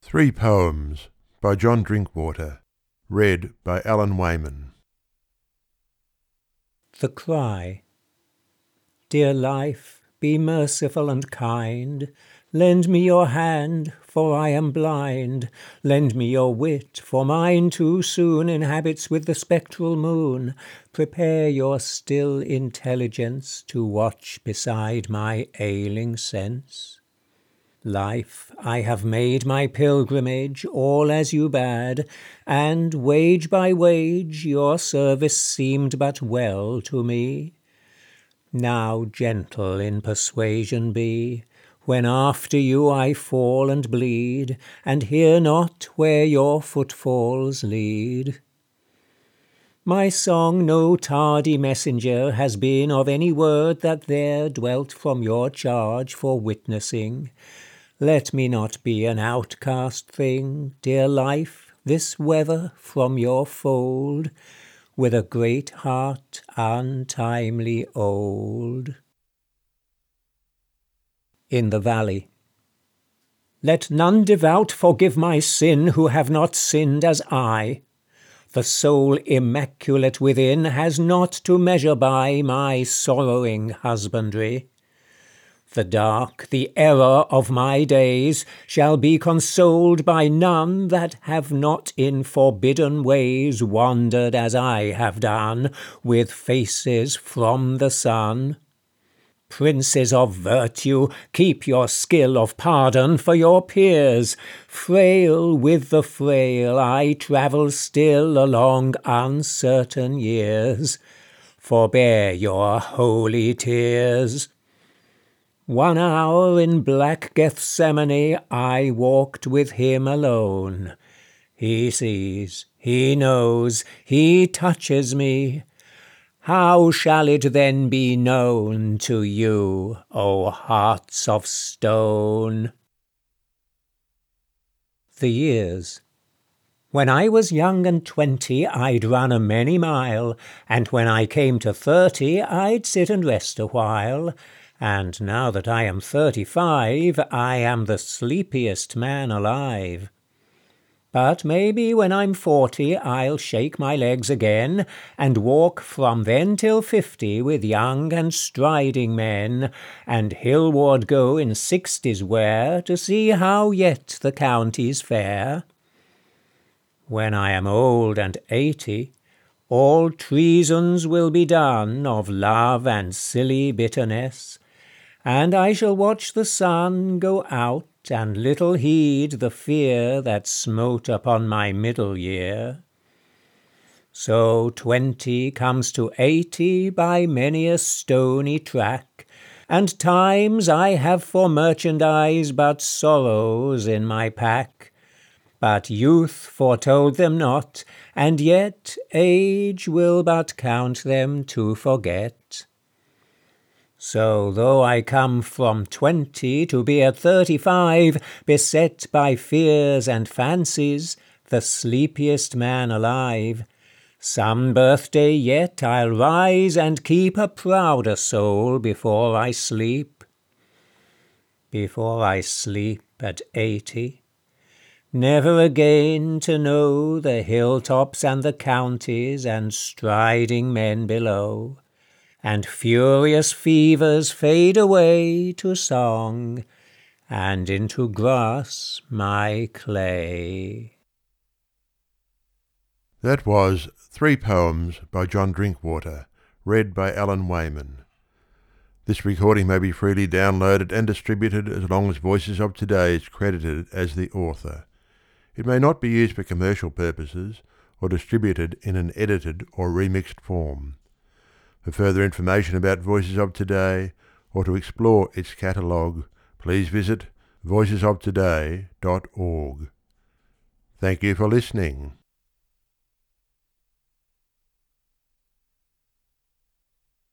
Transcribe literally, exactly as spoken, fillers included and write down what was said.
Three Poems by John Drinkwater. Read by Alan Wayman. The Cry. Dear life, be merciful and kind. Lend me your hand, for I am blind. Lend me your wit, for mine too soon inhabits with the spectral moon. Prepare your still intelligence to watch beside my ailing sense. Life, I have made my pilgrimage, all as you bade, and, wage by wage, your service seemed but well to me. Now gentle in persuasion be, when after you I fall and bleed, and hear not where your footfalls lead. My song no tardy messenger has been of any word that there dwelt from your charge for witnessing. Let me not be an outcast thing, dear life, this weather from your fold, with a great heart untimely old. In the Valley. Let none devout forgive my sin who have not sinned as I. The soul immaculate within has not to measure by my sorrowing husbandry. The dark, the error of my days, shall be consoled by none that have not in forbidden ways wandered as I have done, with faces from the sun. Princes of virtue, keep your skill of pardon for your peers. Frail with the frail, I travel still along uncertain years. Forbear your holy tears. One hour in black Gethsemane I walked with him alone. He sees, he knows, he touches me. How shall it then be known to you, O hearts of stone? The Years. When I was young and twenty, I'd run a many mile, and when I came to thirty, I'd sit and rest a while. And now that I am thirty-five, I am the sleepiest man alive. But maybe when I'm forty, I'll shake my legs again, and walk from then till fifty with young and striding men, and hillward go in sixties wear, to see how yet the counties fare. When I am old and eighty, all treasons will be done of love and silly bitterness, and I shall watch the sun go out, and little heed the fear that smote upon my middle year. So twenty comes to eighty by many a stony track, and times I have for merchandise but sorrows in my pack. But youth foretold them not, and yet age will but count them to forget. So though I come from twenty to be at thirty-five, beset by fears and fancies, the sleepiest man alive, some birthday yet I'll rise and keep a prouder soul before I sleep. Before I sleep at eighty, never again to know the hilltops and the counties and striding men below, and furious fevers fade away to song, and into grass my clay. That was Three Poems by John Drinkwater, read by Alan Wayman. This recording may be freely downloaded and distributed as long as Voices of Today is credited as the author. It may not be used for commercial purposes or distributed in an edited or remixed form. For further information about Voices of Today, or to explore its catalogue, please visit voices of today dot org. Thank you for listening.